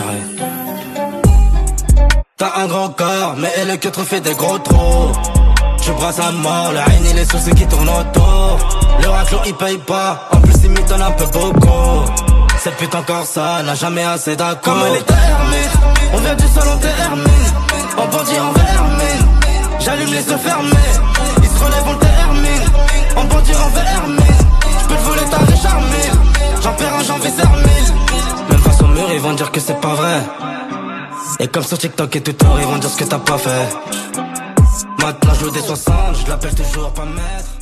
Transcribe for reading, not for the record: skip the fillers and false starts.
carré. T'as un grand corps, mais elle est que trop fait des gros trous. Tu brasses à mort, la haine et les soucis qui tournent autour. Le raclon il paye pas, en plus il m'étonne un peu beaucoup. Cette pute encore ça, n'a jamais assez d'accord. Comme elle est thermique, on vient du sol, on termine. En bandit, en vermine, j'allume les yeux fermés. Ils se relèvent, on le termine. En bandit, en vermine, j'peux te voler ta riche armée. J'en perds un, j'en vais sermille. Même face au mur, ils vont dire que c'est pas vrai. Et comme sur TikTok et Twitter, ils vont dire ce que t'as pas fait. Maintenant je joue des 60, je l'appelle toujours pas maître.